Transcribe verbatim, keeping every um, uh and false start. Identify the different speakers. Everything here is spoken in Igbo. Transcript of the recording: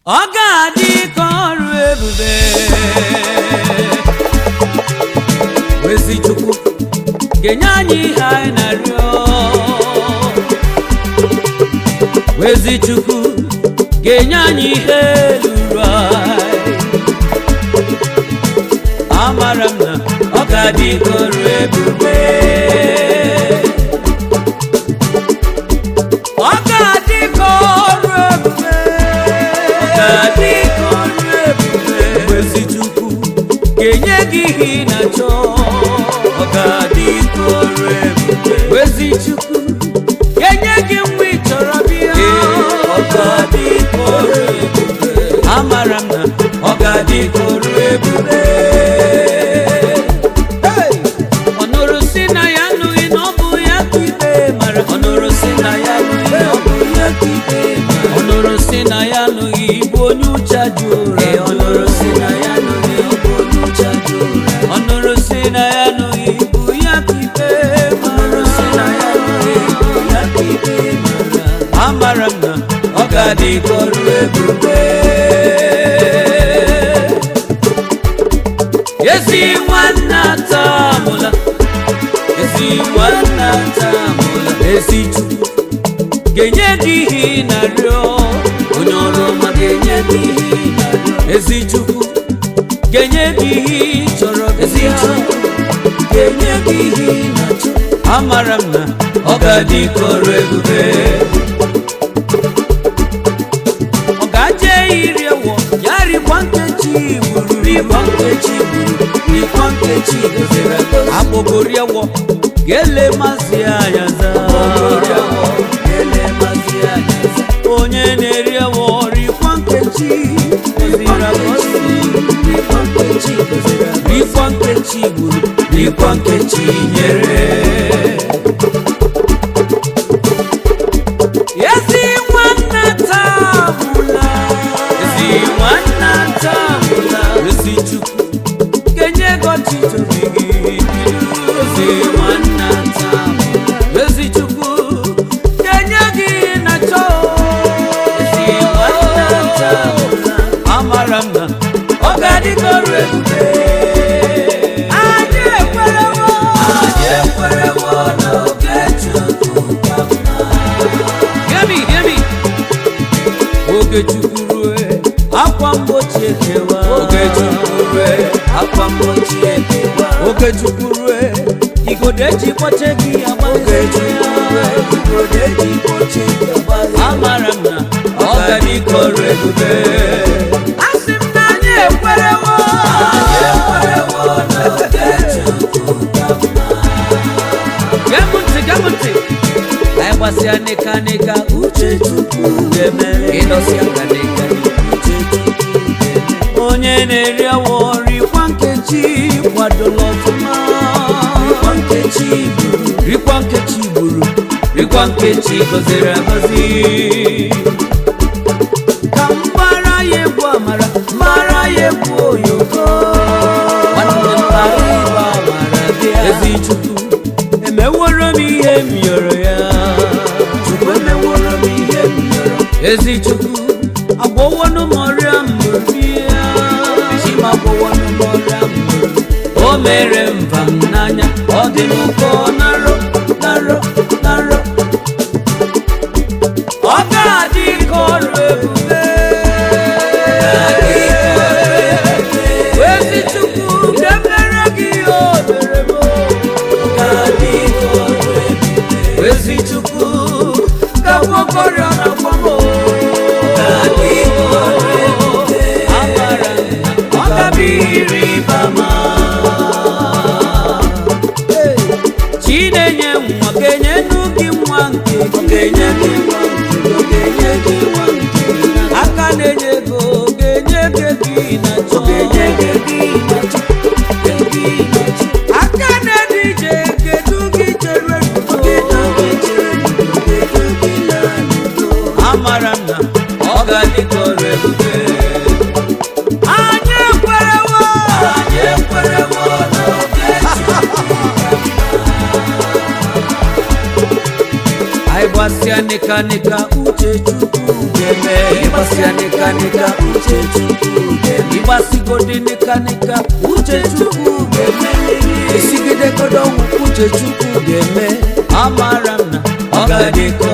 Speaker 1: ọ ga-adị ka ọrụ ebube ezi Chukwu ga-enye anyị ihe anyị na-arịọ ezi Chukwu ga-enye anyị ihe luru anyị amara m na ọ ga-adị ka ọrụ ebube ọ ga-adị ka ọrụ ebube ga-adị ka ọrụ ebube ezi Chukwu ga-enye gị ihe ị na-achọ ọ ga-adị ka ọrụ ebube ezi Chukwu ga-enye gị mgbe ị chọrọ bịa ọ ga-adị ka ọrụ ebube amara m na ọ ga-adị ka ọrụ ebube ọ nụrụ si na ya anụghị na ọ bụ ya ka ikpe mara ọ nụrụ si na ya anụghị na ọ bụ ya ka ikpe mara ọ nụrụ si na ya anụghị bụ onye ụcha jụrụ ọ nụrụ si na ya anụghị ọ bụ onye ụcha jụrụ ọ nụrụ si na ya anụghị bụ ya ka ikpe mara si na ya anụghị bụ ya ka ikpe mara amara m na ọ ga-adị ka ọrụ ebube ezi nwanne atamụla ezi nwanne atamụla ezi Chukwu ga-enye gị ihe ị na-arịọ onye ọrụ ọma ga-enye gị ihe ị na-arịọ ezi Chukwu ga-enye gị ihe ị chọrọ ezi Chukwu ga-enye gị ihe ị na-achọ amara m na ọ ga-adị ka ọrụ ebube ọ ga-aje iri ewo ya rikwa nkechi gburu rikwa nkechi gburu rikwa nkechi gozere agozi agbogori ewo ga-ele mazi anya za onye na-eri ewo rikwa nkechi gozere agozi rikwa nkechi gozere agozi rikwa nkechi gburu rikwa nkechi nyere ezi nwanne tamụla ezi nwanne tamụla ezi Chukwu ga-enye gị ọchịchọ gị ezi nwanne tamụla ezi Chukwu ga-enye gị na-achọ ezi nwanne tamụla amara m na ọ ga-adị ka ọrụ ebube anyị ekwerewo anyị ekwerewo n'oge Chukwu ka mma Gemi, gemi. Oge Chukwu rue akwa mgbochi ekewa oge Chukwu rue akwa mgbochi ekewa oge Chukwu rue igodo eji kpọche gị agba oge Chukwu rue igodo eji kpọche gị agba amara m na ọ ga-adị ka ọrụ ebube asị m na anyị ekwerewo anyị ekwerewo n'oge Chukwu ka mma gem ntị gem ntị gbasịa nịka nịka uche Chukwu ga-emere ịnọsịa ka nịka uche Chukwu ga-emere onye na-eri awọ rikwa nkechi kwadola ọfụma rikwa nkechi gburu rikwa nkechi gburu rikwa nkechi gọziri agọzi ka mgbara ya egwu amara mgbara ya egwu oyoko nwanne mgbara ịgba amara bịa ezi Chukwu emeworo m ihe m yọrọ ya ezi Chukwu agwọwọnụ m ọrịa mbụrụ ya iji m agwọwọnụ m ọrịa mbụrụ o mere mba m n'anya ọ dị m ụkọ narọ narọ narọ ọ ga-adị ka ọrụ ebube ezi Chukwu ga-emere gị ihe o mere m ọ ga-adị ka ọrụ ebube ezi Chukwu ga-agwọkọrịa na kwamo Chinenye nwa ga-enye gị nwa nke ga-enye gị nwa nke ga-enye gị nwa nke aka na-enye ego ga-enye gị na chọ ga-enye gị na chọ aka na-ede ije ga-edu gị chere amara m na ọ ga-adị ka ọrụ ebube anyị ekwerewo anyị ekwerewo n'oge Chukwu anyị gbasịa nịka nịka uche Chukwu ga-eme. Ịgbasịa nika nika uche Chukwu ga-eme. Ịgbasigodị nika nika uche Chukwu ga-eme. Esigidegodo ọnwụ uche Chukwu ga-eme. Amara m na ọ ga-adị ka